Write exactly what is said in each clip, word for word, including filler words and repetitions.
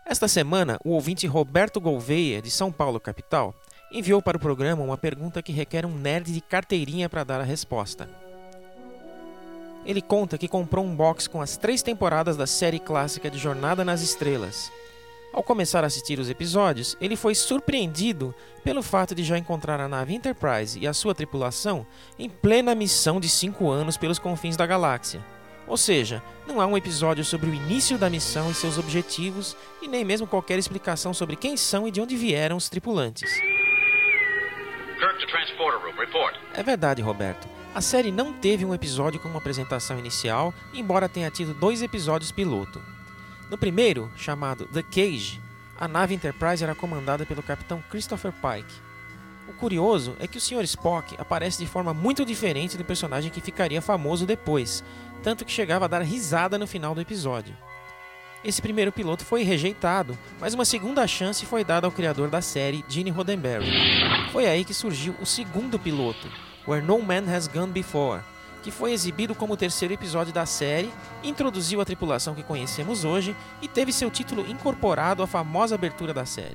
Esta semana, o ouvinte Roberto Gouveia, de São Paulo, capital, enviou para o programa uma pergunta que requer um nerd de carteirinha para dar a resposta. Ele conta que comprou um box com as três temporadas da série clássica de Jornada nas Estrelas. Ao começar a assistir os episódios, ele foi surpreendido pelo fato de já encontrar a nave Enterprise e a sua tripulação em plena missão de cinco anos pelos confins da galáxia. Ou seja, não há um episódio sobre o início da missão e seus objetivos, e nem mesmo qualquer explicação sobre quem são e de onde vieram os tripulantes. Kirk to transporter room. Report. É verdade, Roberto. A série não teve um episódio com uma apresentação inicial, embora tenha tido dois episódios piloto. No primeiro, chamado The Cage, a nave Enterprise era comandada pelo capitão Christopher Pike. O curioso é que o senhor Spock aparece de forma muito diferente do personagem que ficaria famoso depois, tanto que chegava a dar risada no final do episódio. Esse primeiro piloto foi rejeitado, mas uma segunda chance foi dada ao criador da série, Gene Roddenberry. Foi aí que surgiu o segundo piloto, Where No Man Has Gone Before, que foi exibido como o terceiro episódio da série, introduziu a tripulação que conhecemos hoje e teve seu título incorporado à famosa abertura da série.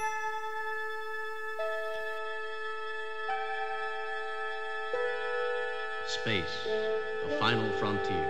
Space, the final frontier.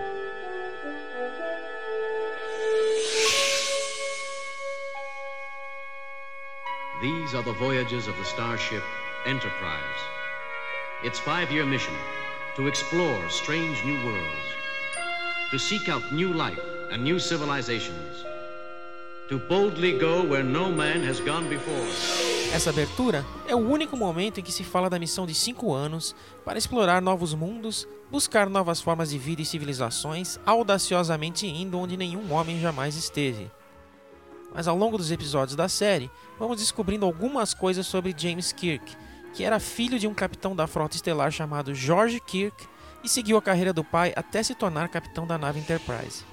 These are the voyages of the starship Enterprise. Its five-year mission, to explore strange new worlds, to seek out new life and new civilizations, to boldly go where no man has gone before. Essa abertura é o único momento em que se fala da missão de cinco anos para explorar novos mundos, buscar novas formas de vida e civilizações, audaciosamente indo onde nenhum homem jamais esteve. Mas ao longo dos episódios da série, vamos descobrindo algumas coisas sobre James Kirk, que era filho de um capitão da frota estelar chamado George Kirk e seguiu a carreira do pai até se tornar capitão da nave Enterprise.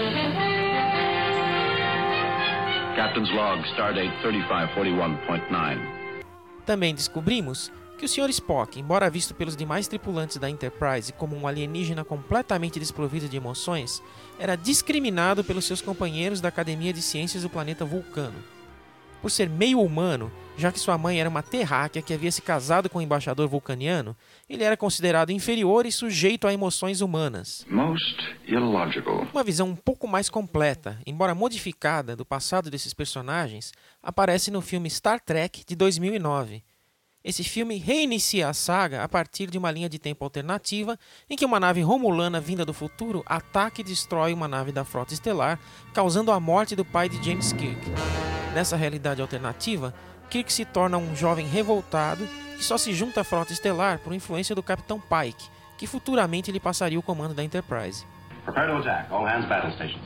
Captain's log, stardate thirty-five forty-one point nine. Também descobrimos que o senhor Spock, embora visto pelos demais tripulantes da Enterprise como um alienígena completamente desprovido de emoções, era discriminado pelos seus companheiros da Academia de Ciências do planeta Vulcano. Por ser meio humano, já que sua mãe era uma terráquea que havia se casado com um embaixador vulcaniano, ele era considerado inferior e sujeito a emoções humanas. Most illogical. Uma visão um pouco mais completa, embora modificada, do passado desses personagens, aparece no filme Star Trek de dois mil e nove. Esse filme reinicia a saga a partir de uma linha de tempo alternativa em que uma nave romulana vinda do futuro ataca e destrói uma nave da frota estelar, causando a morte do pai de James Kirk. Nessa realidade alternativa, Kirk se torna um jovem revoltado que só se junta à frota estelar por influência do capitão Pike, que futuramente lhe passaria o comando da Enterprise. Prepare to attack. All hands battle stations.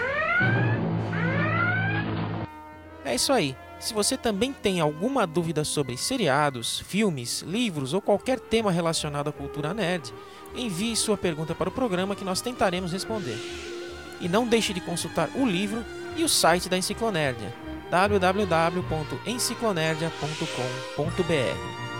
É isso aí. Se você também tem alguma dúvida sobre seriados, filmes, livros ou qualquer tema relacionado à cultura nerd, envie sua pergunta para o programa que nós tentaremos responder. E não deixe de consultar o livro e o site da Enciclonérdia, w w w ponto enciclonérdia ponto com ponto b r.